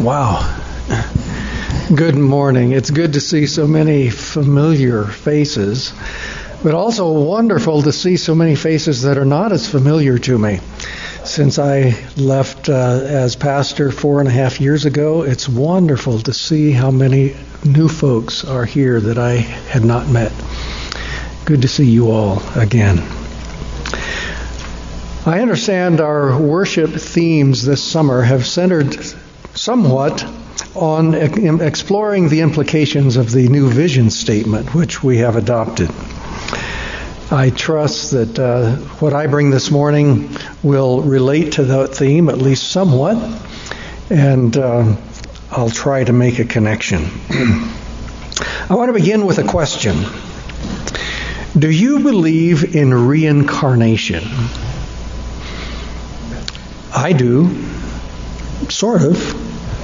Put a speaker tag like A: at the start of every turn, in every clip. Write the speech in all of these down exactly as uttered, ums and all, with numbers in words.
A: Wow. Good morning. It's good to see so many familiar faces, but also wonderful to see so many faces that are not as familiar to me. Since I left uh, as pastor four and a half years ago, it's wonderful to see how many new folks are here that I had not met. Good to see you all again. I understand our worship themes this summer have centered somewhat on exploring the implications of the New Vision Statement, which we have adopted. I trust that uh, what I bring this morning will relate to that theme, at least somewhat, and uh, I'll try to make a connection. I want to begin with a question. Do you believe in reincarnation? I do, sort of.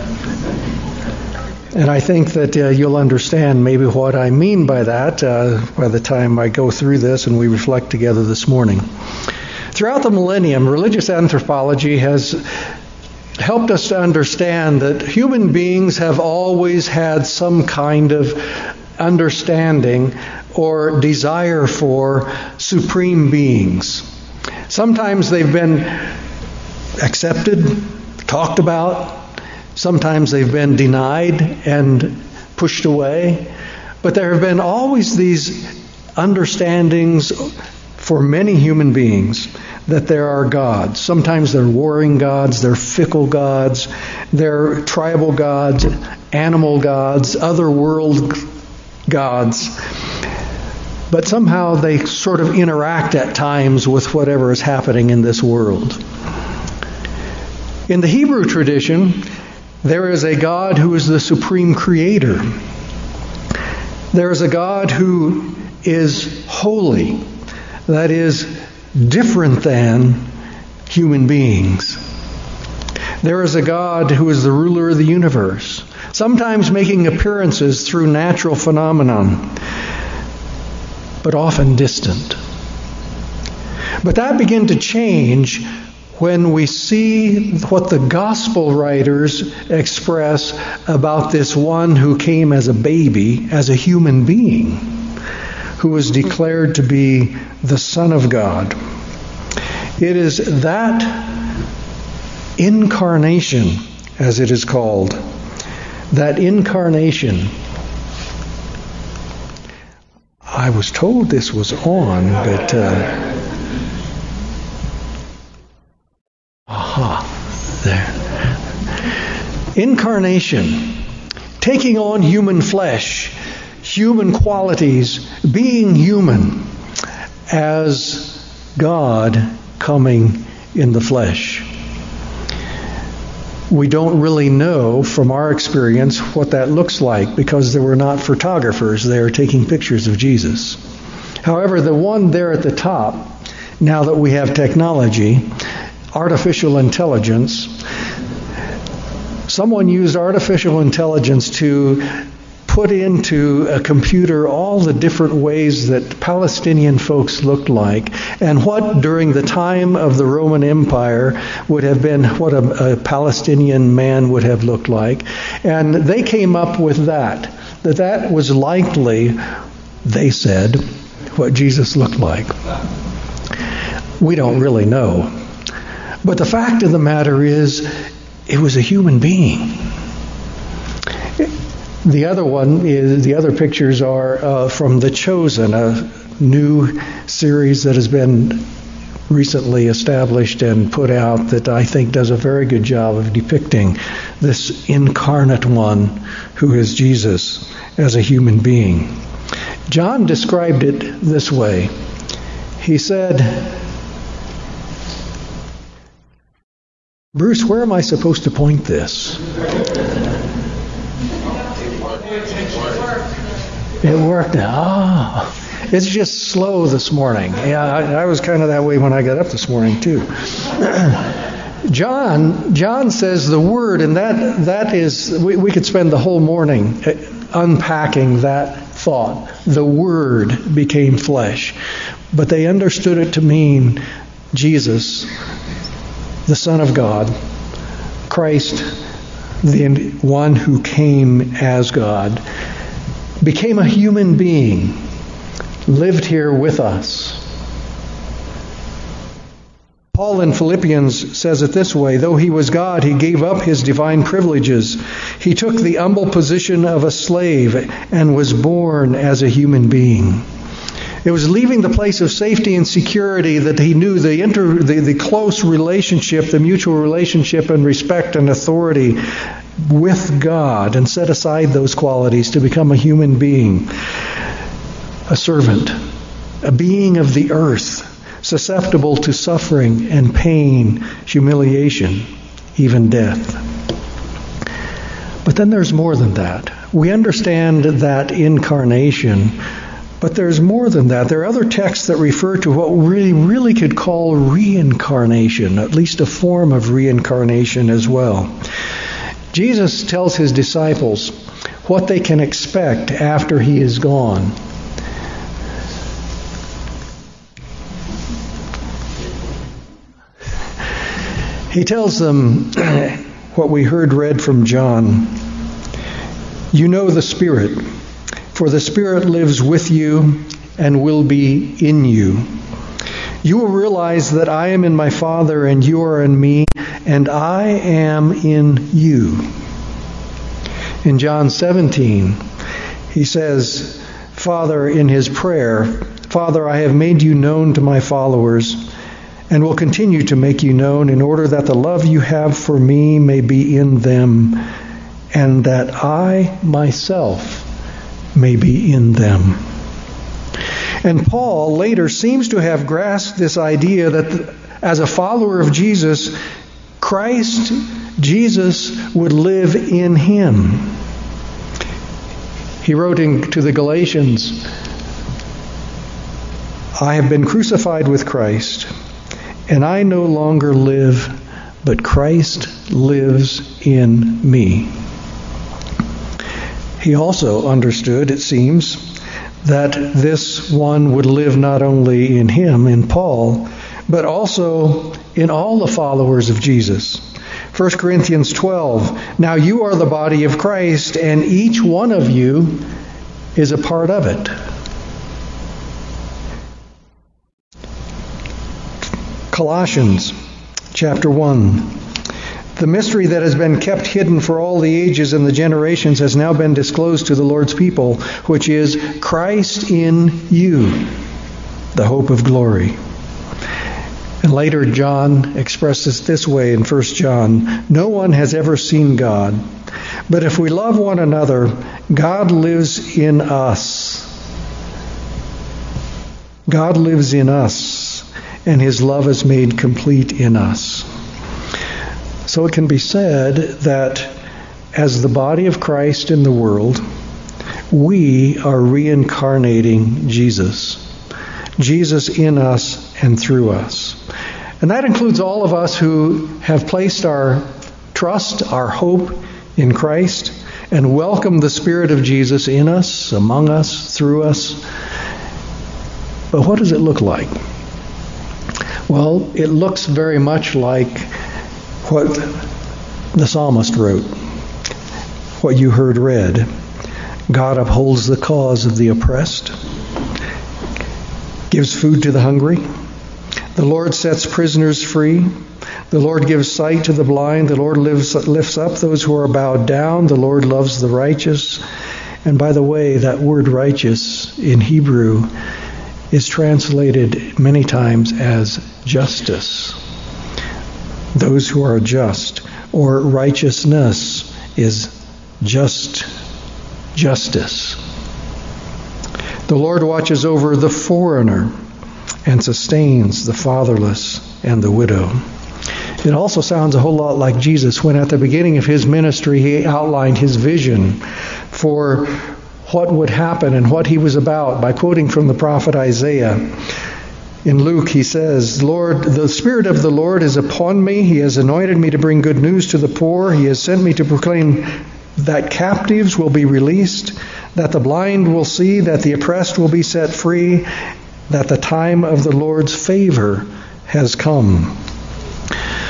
A: And I think that uh, you'll understand maybe what I mean by that uh, by the time I go through this and we reflect together this morning. Throughout the millennium, religious anthropology has helped us to understand that human beings have always had some kind of understanding or desire for supreme beings. Sometimes they've been accepted, talked about. Sometimes they've been denied and pushed away. But there have been always these understandings for many human beings that there are gods. Sometimes they're warring gods, they're fickle gods, they're tribal gods, animal gods, other world gods. But somehow they sort of interact at times with whatever is happening in this world. In the Hebrew tradition, there is a God who is the supreme creator. There is a God who is holy, that is, different than human beings. There is a God who is the ruler of the universe, sometimes making appearances through natural phenomenon, but often distant. But that began to change when we see what the gospel writers express about this one who came as a baby, as a human being, who was declared to be the Son of God. It is that incarnation, as it is called, that incarnation. I was told this was on, but uh, there. Incarnation, taking on human flesh, human qualities, being human as God coming in the flesh. We don't really know from our experience what that looks like because there were not photographers there taking pictures of Jesus. However, the one there at the top, now that we have technology, artificial intelligence. Someone used artificial intelligence to put into a computer all the different ways that Palestinian folks looked like and what during the time of the Roman Empire would have been what a, a Palestinian man would have looked like. And they came up with that, that that was likely, they said, what Jesus looked like. We don't really know. But the fact of the matter is, it was a human being. The other one is, the other pictures are uh, from The Chosen, a new series that has been recently established and put out that I think does a very good job of depicting this incarnate one who is Jesus as a human being. John described it this way. He said, Bruce, where am I supposed to point this? It worked now. Oh, it's just slow this morning. Yeah, I, I was kind of that way when I got up this morning too. John, John says the word, and that that is, we, we could spend the whole morning unpacking that thought. The Word became flesh. But they understood it to mean Jesus, the Son of God, Christ, the one who came as God, became a human being, lived here with us. Paul in Philippians says it this way: though he was God, he gave up his divine privileges. He took the humble position of a slave and was born as a human being. It was leaving the place of safety and security that he knew the, inter, the, the close relationship, the mutual relationship and respect and authority with God, and set aside those qualities to become a human being, a servant, a being of the earth, susceptible to suffering and pain, humiliation, even death. But then there's more than that. We understand that incarnation, but there's more than that. There are other texts that refer to what we really could call reincarnation, at least a form of reincarnation as well. Jesus tells his disciples what they can expect after he is gone. He tells them what we heard read from John. You know the Spirit, for the Spirit lives with you and will be in you. You will realize that I am in my Father and you are in me, and I am in you. In John seventeen, he says, Father, in his prayer, Father, I have made you known to my followers and will continue to make you known in order that the love you have for me may be in them and that I myself may be in them. And Paul later seems to have grasped this idea that as a follower of Jesus, Christ, Jesus, would live in him. He wrote in, to the Galatians, I have been crucified with Christ, and I no longer live, but Christ lives in me. He also understood, it seems, that this one would live not only in him, in Paul, but also in all the followers of Jesus. First Corinthians twelve, now you are the body of Christ, and each one of you is a part of it. Colossians chapter one. The mystery that has been kept hidden for all the ages and the generations has now been disclosed to the Lord's people, which is Christ in you, the hope of glory. And later John expresses this way in First John, no one has ever seen God, but if we love one another, God lives in us. God lives in us, and his love is made complete in us. So it can be said that as the body of Christ in the world, we are reincarnating Jesus. Jesus in us and through us. And that includes all of us who have placed our trust, our hope in Christ, and welcome the Spirit of Jesus in us, among us, through us. But what does it look like? Well, it looks very much like what the psalmist wrote, what you heard read. God upholds the cause of the oppressed, gives food to the hungry. The Lord sets prisoners free. The Lord gives sight to the blind. The Lord lives, lifts up those who are bowed down. The Lord loves the righteous. And by the way, that word righteous in Hebrew is translated many times as justice. Those who are just, or righteousness is just justice. The Lord watches over the foreigner and sustains the fatherless and the widow. It also sounds a whole lot like Jesus when at the beginning of his ministry he outlined his vision for what would happen and what he was about by quoting from the prophet Isaiah. In Luke, he says, Lord, the Spirit of the Lord is upon me. He has anointed me to bring good news to the poor. He has sent me to proclaim that captives will be released, that the blind will see, that the oppressed will be set free, that the time of the Lord's favor has come.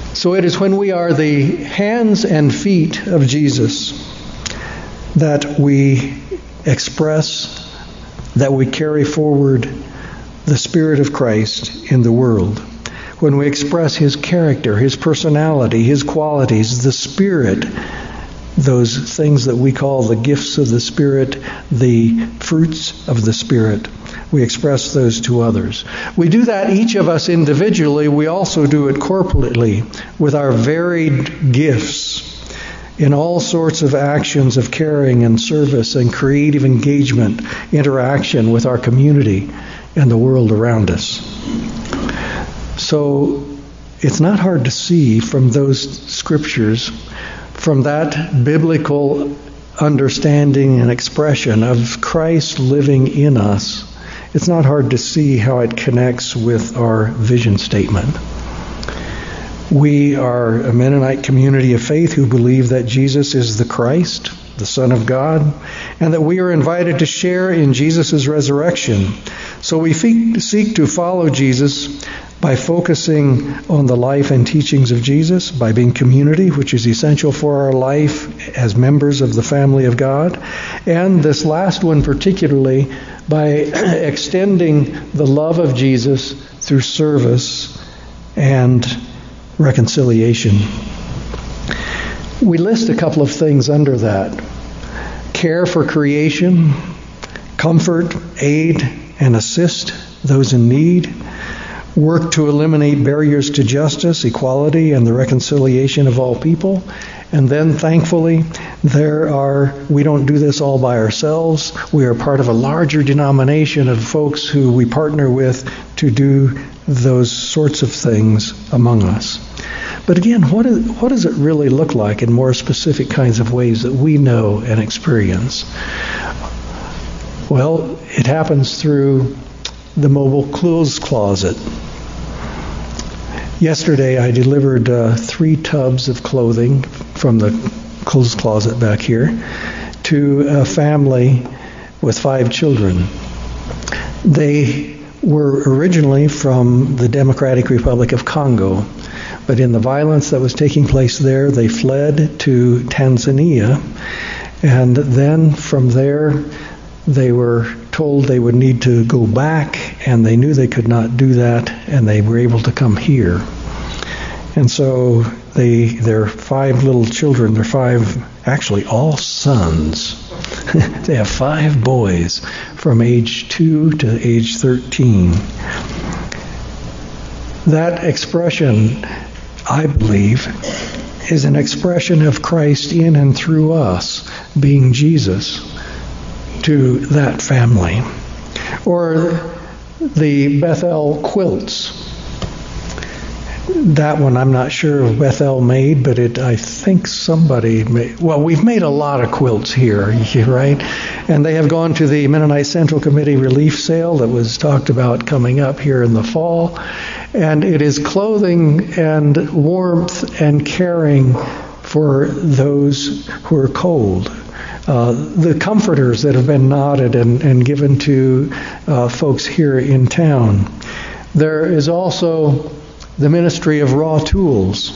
A: So it is when we are the hands and feet of Jesus that we express, that we carry forward the Spirit of Christ in the world. When we express His character, His personality, His qualities, the Spirit, those things that we call the gifts of the Spirit, the fruits of the Spirit, we express those to others. We do that, each of us individually. We also do it corporately with our varied gifts in all sorts of actions of caring and service and creative engagement, interaction with our community and the world around us. So it's not hard to see from those scriptures, from that biblical understanding and expression of Christ living in us, it's not hard to see how it connects with our vision statement. We are a Mennonite community of faith who believe that Jesus is the Christ, the Son of God, and that we are invited to share in Jesus' resurrection. So we seek to follow Jesus by focusing on the life and teachings of Jesus, by being community, which is essential for our life as members of the family of God, and this last one particularly, by extending the love of Jesus through service and reconciliation. We list a couple of things under that. Care for creation, comfort, aid, and assist those in need. Work to eliminate barriers to justice, equality, and the reconciliation of all people. And then, thankfully, there are, we don't do this all by ourselves. We are part of a larger denomination of folks who we partner with to do those sorts of things among us. But again, what, is, what does it really look like in more specific kinds of ways that we know and experience? Well, it happens through the mobile clothes closet. Yesterday, I delivered uh, three tubs of clothing from the clothes closet back here to a family with five children. They were originally from the Democratic Republic of Congo, but in the violence that was taking place there, they fled to Tanzania, and then from there, they were told they would need to go back, and they knew they could not do that, and they were able to come here. And so they, their five little children, they're five, actually all sons. They have five boys from age two to age thirteen. That expression, I believe, is an expression of Christ in and through us, being Jesus to that family. Or the Bethel quilts. That one I'm not sure if Bethel made, but it I think somebody made. Well, we've made a lot of quilts here, right? And they have gone to the Mennonite Central Committee relief sale that was talked about coming up here in the fall. And it is clothing and warmth and caring for those who are cold. Uh, the comforters that have been knotted and, and given to uh, folks here in town. There is also the ministry of raw tools.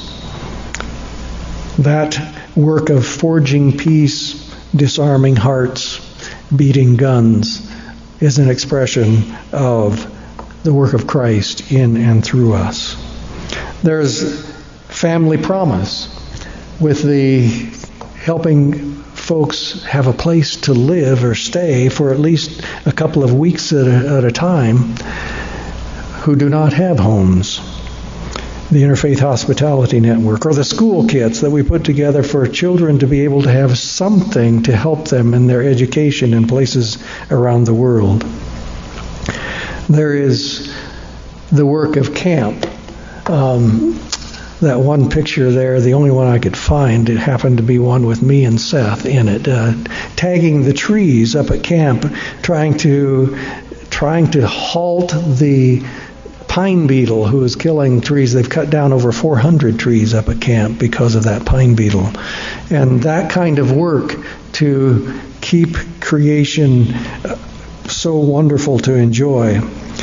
A: That work of forging peace, disarming hearts, beating guns is an expression of the work of Christ in and through us. There's family promise with the helping folks have a place to live or stay for at least a couple of weeks at a, at a time who do not have homes. The Interfaith Hospitality Network, or the school kits that we put together for children to be able to have something to help them in their education in places around the world. There is the work of camp. Um, that one picture there, the only one I could find, it happened to be one with me and Seth in it, uh, tagging the trees up at camp, trying to trying to halt the pine beetle who is killing trees. They've cut down over four hundred trees up at camp because of that pine beetle. And that kind of work to keep creation so wonderful to enjoy.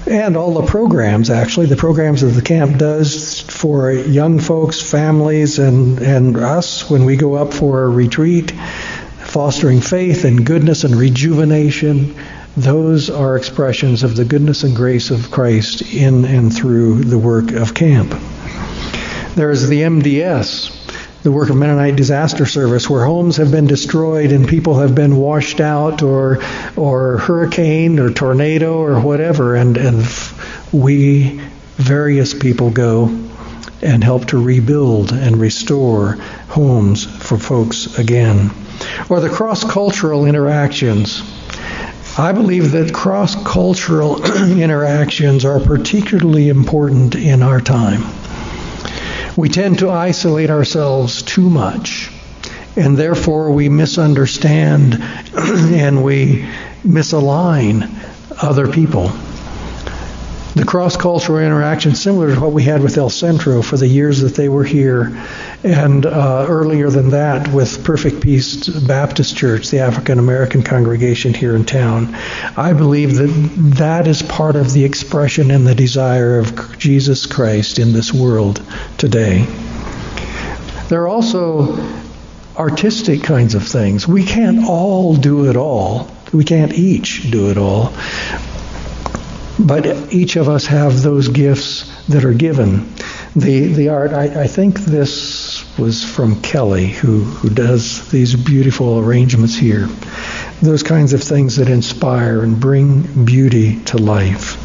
A: And all the programs, actually, the programs that the camp does for young folks, families, and, and us when we go up for a retreat, fostering faith and goodness and rejuvenation, those are expressions of the goodness and grace of Christ in and through the work of camp. There is the M D S, the Work of Mennonite Disaster Service, where homes have been destroyed and people have been washed out, or or hurricane or tornado or whatever, and, and we, various people, go and help to rebuild and restore homes for folks again. Or the cross-cultural interactions. I believe that cross-cultural interactions are particularly important in our time. We tend to isolate ourselves too much, and therefore we misunderstand and we misalign other people. The cross-cultural interaction, similar to what we had with El Centro for the years that they were here, and uh, earlier than that with Perfect Peace Baptist Church, the African-American congregation here in town. I believe that that is part of the expression and the desire of Jesus Christ in this world today. There are also artistic kinds of things. We can't all do it all. We can't each do it all. But each of us have those gifts that are given. The the art, I, I think this was from Kelly, who, who does these beautiful arrangements here. Those kinds of things that inspire and bring beauty to life.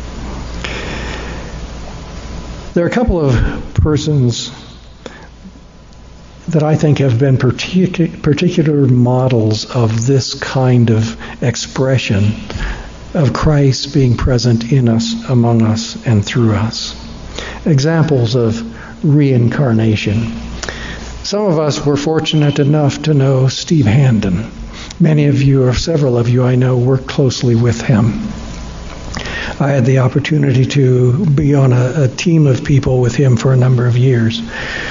A: There are a couple of persons that I think have been partic- particular models of this kind of expression of Christ being present in us, among us, and through us. Examples of reincarnation. Some of us were fortunate enough to know Steve Handon. Many of you, or several of you I know, work closely with him. I had the opportunity to be on a, a team of people with him for a number of years.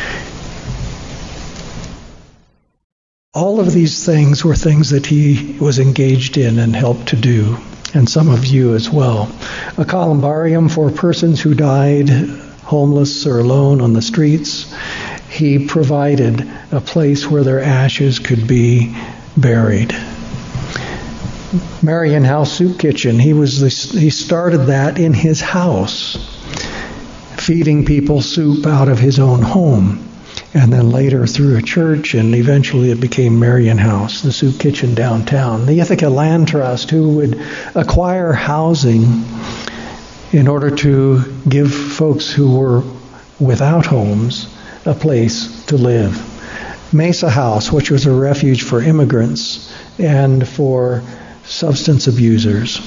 A: All of these things were things that he was engaged in and helped to do, and some of you as well. A columbarium for persons who died homeless or alone on the streets. He provided a place where their ashes could be buried. Marion House Soup Kitchen, he was the, he started that in his house, feeding people soup out of his own home. And then later through a church, and eventually it became Marion House, the soup kitchen downtown. The Ithaca Land Trust, who would acquire housing in order to give folks who were without homes a place to live. Mesa House, which was a refuge for immigrants and for substance abusers.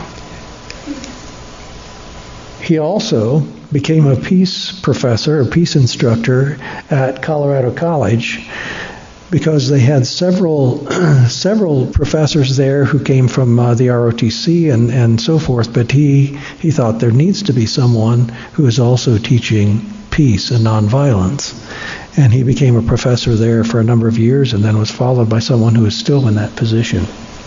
A: He also became a peace professor, a peace instructor at Colorado College, because they had several several professors there who came from uh, the R O T C and, and so forth, but he, he thought there needs to be someone who is also teaching peace and nonviolence. And he became a professor there for a number of years and then was followed by someone who is still in that position.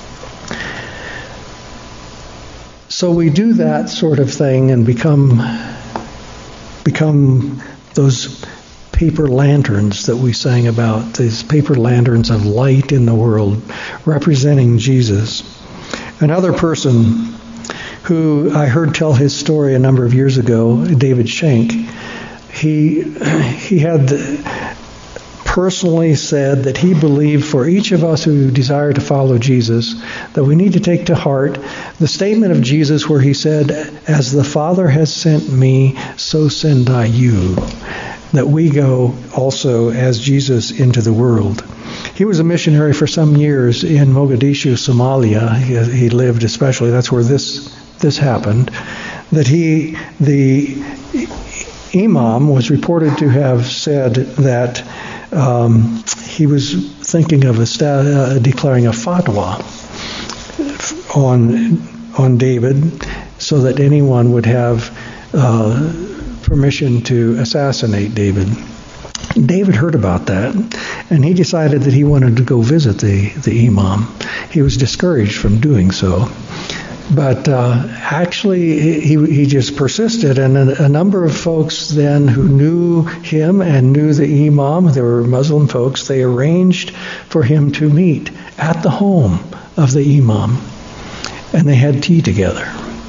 A: So we do that sort of thing and become become those paper lanterns that we sang about, these paper lanterns of light in the world, representing Jesus. Another person who I heard tell his story a number of years ago, David Schenck, he he had personally said that he believed for each of us who desire to follow Jesus that we need to take to heart the statement of Jesus where he said, "As the Father has sent me, so send I you," that we go also as Jesus into the world. He was a missionary for some years in Mogadishu, Somalia. He, he lived especially, that's where this this happened, that he, the imam was reported to have said that um, he was thinking of a sta- uh, declaring a fatwa on on David so that anyone would have uh, permission to assassinate David. David heard about that, and he decided that he wanted to go visit the, the imam. He was discouraged from doing so. But uh, actually, he, he just persisted, and a, a number of folks then who knew him and knew the imam, they were Muslim folks, they arranged for him to meet at the home of the imam, and they had tea together.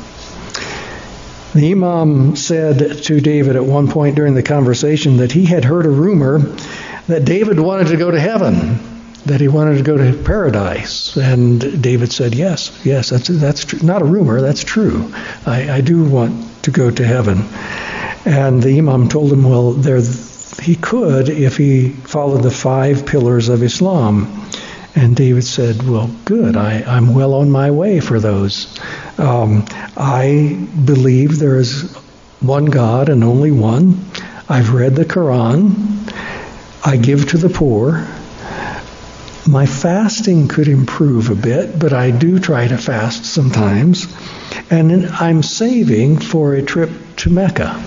A: The imam said to David at one point during the conversation that he had heard a rumor that David wanted to go to heaven, that he wanted to go to paradise. And David said, yes, yes, that's that's true. Not a rumor, that's true. I, I do want to go to heaven. And the imam told him, well, there he could if he followed the five pillars of Islam. And David said, well, good, I, I'm well on my way for those. Um, I believe there is one God and only one. I've read the Quran. I give to the poor. My fasting could improve a bit, but I do try to fast sometimes. And I'm saving for a trip to Mecca.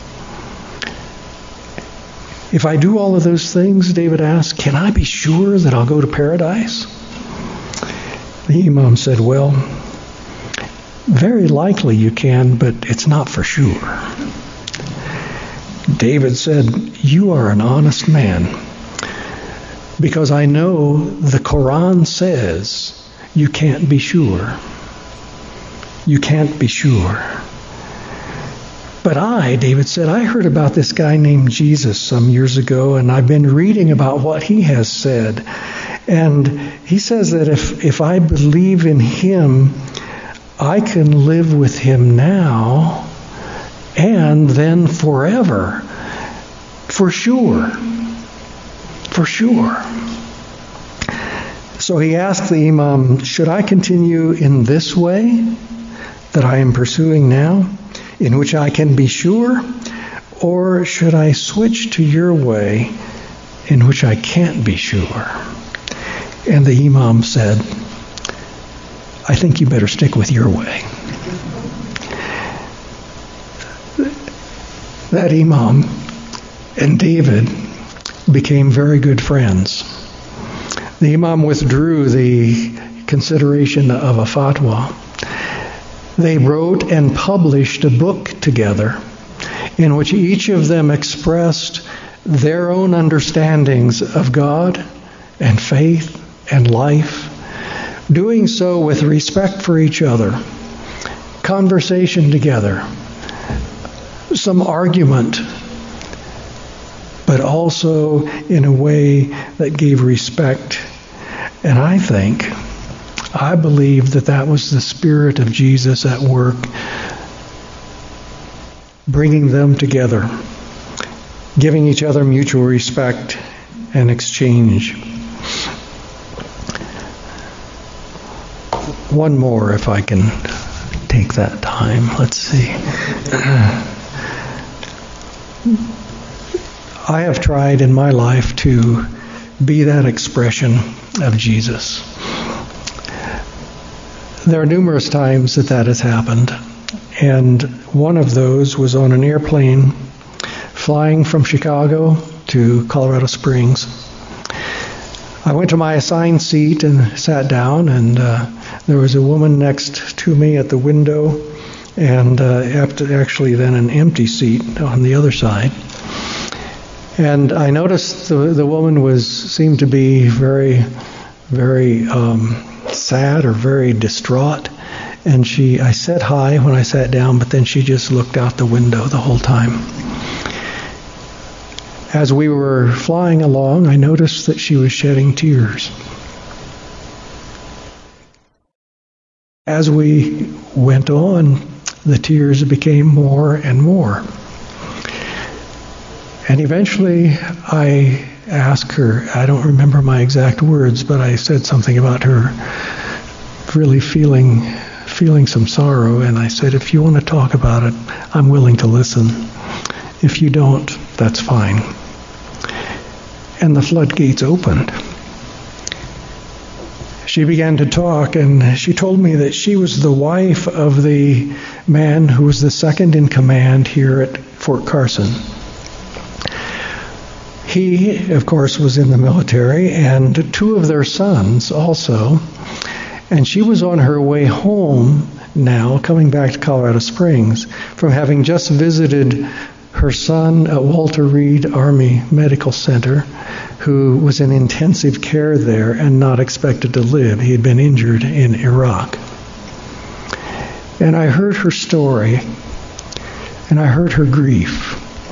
A: If I do all of those things, David asked, can I be sure that I'll go to paradise? The imam said, well, very likely you can, but it's not for sure. David said, you are an honest man, because I know the Quran says you can't be sure. You can't be sure. But I, David said, I heard about this guy named Jesus some years ago, and I've been reading about what he has said. And he says that if, if I believe in him, I can live with him now and then forever. For sure. For sure. So he asked the imam, should I continue in this way that I am pursuing now, in which I can be sure, or should I switch to your way in which I can't be sure? And the imam said, I think you better stick with your way. That imam and David became very good friends. The imam withdrew the consideration of a fatwa. They wrote and published a book together in which each of them expressed their own understandings of God and faith and life, doing so with respect for each other, conversation together, some argument, but also in a way that gave respect. And I think I believe that that was the Spirit of Jesus at work, bringing them together, giving each other mutual respect and exchange. One more, if I can take that time. Let's see. I have tried in my life to be that expression of Jesus. There are numerous times that that has happened, and one of those was on an airplane flying from Chicago to Colorado Springs. I went to my assigned seat and sat down, and uh, there was a woman next to me at the window, and uh, actually then an empty seat on the other side. And I noticed the the woman was seemed to be very, very um, sad or very distraught. And she, I said hi when I sat down, but then she just looked out the window the whole time. As we were flying along, I noticed that she was shedding tears. As we went on, the tears became more and more. And eventually I asked her, I don't remember my exact words, but I said something about her really feeling feeling some sorrow, and I said, if you want to talk about it, I'm willing to listen. If you don't, that's fine. And the floodgates opened. She began to talk, and she told me that she was the wife of the man who was the second in command here at Fort Carson. He, of course, was in the military, and two of their sons also. And she was on her way home now, coming back to Colorado Springs, from having just visited her son at Walter Reed Army Medical Center, who was in intensive care there and not expected to live. He had been injured in Iraq. And I heard her story, and I heard her grief.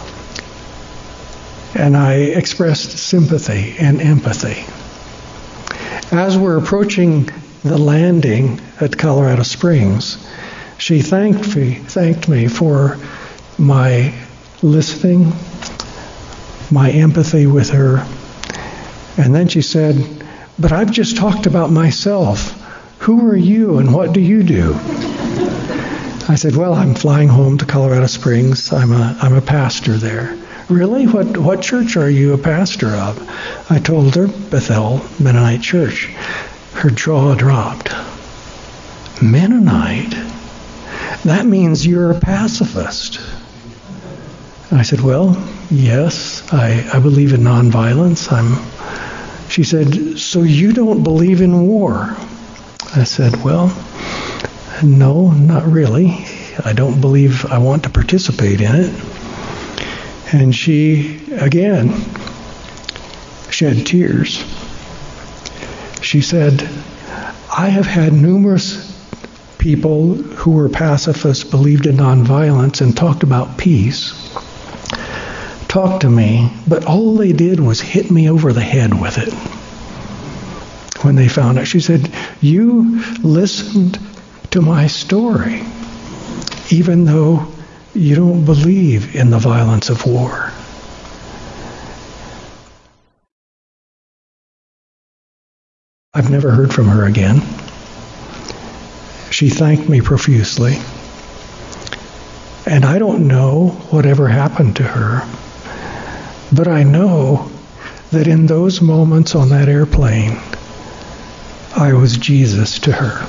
A: And I expressed sympathy and empathy. As we're approaching the landing at Colorado Springs, she thanked me, thanked me for my listening, my empathy with her. And then she said, "But I've just talked about myself. Who are you and what do you do?" I said, "Well, I'm flying home to Colorado Springs. I'm a I'm a pastor there." "Really? What what church are you a pastor of?" I told her, Bethel Mennonite Church. Her jaw dropped. "Mennonite? That means you're a pacifist." I said, "Well, yes, I, I believe in nonviolence. I'm." She said, "So you don't believe in war?" I said, "Well, no, not really. I don't believe I want to participate in it." And she, again, shed tears. She said, "I have had numerous people who were pacifists, believed in nonviolence, and talked about peace, talk to me, but all they did was hit me over the head with it when they found out." She said, "You listened to my story, even though you don't believe in the violence of war." I've never heard from her again. She thanked me profusely. And I don't know whatever happened to her, but I know that in those moments on that airplane, I was Jesus to her.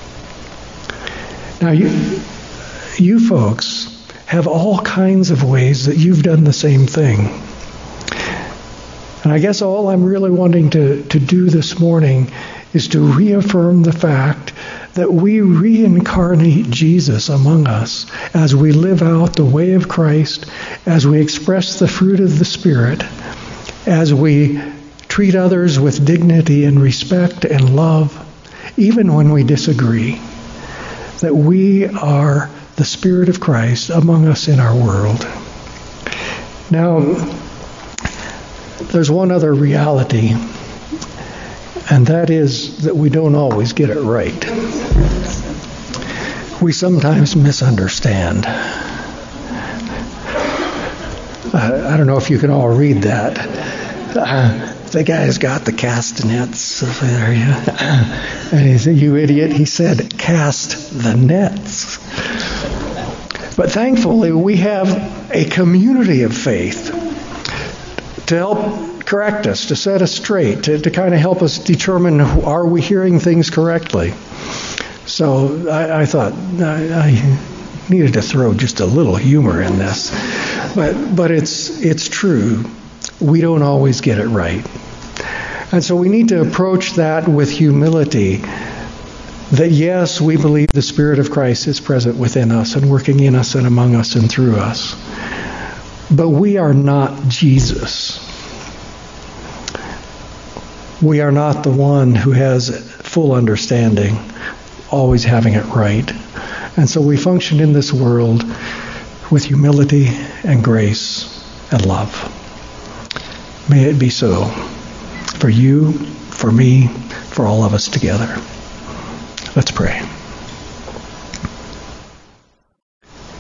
A: Now, you, you folks have all kinds of ways that you've done the same thing. And I guess all I'm really wanting to, to do this morning is to reaffirm the fact that we reincarnate Jesus among us as we live out the way of Christ, as we express the fruit of the Spirit, as we treat others with dignity and respect and love, even when we disagree, that we are the Spirit of Christ among us in our world. Now, there's one other reality, and that is that we don't always get it right. We sometimes misunderstand. Uh, I don't know if you can all read that. Uh, the guy's got the castanets over there, yeah. And he said, "You idiot," he said, "cast the nets." But thankfully, we have a community of faith to help correct us, to set us straight, to, to kind of help us determine, are we hearing things correctly? So I, I thought I, I needed to throw just a little humor in this. But but it's it's true. We don't always get it right. And so we need to approach that with humility, that yes, we believe the Spirit of Christ is present within us and working in us and among us and through us. But we are not Jesus. We are not the one who has full understanding, always having it right. And so we function in this world with humility and grace and love. May it be so for you, for me, for all of us together. Let's pray.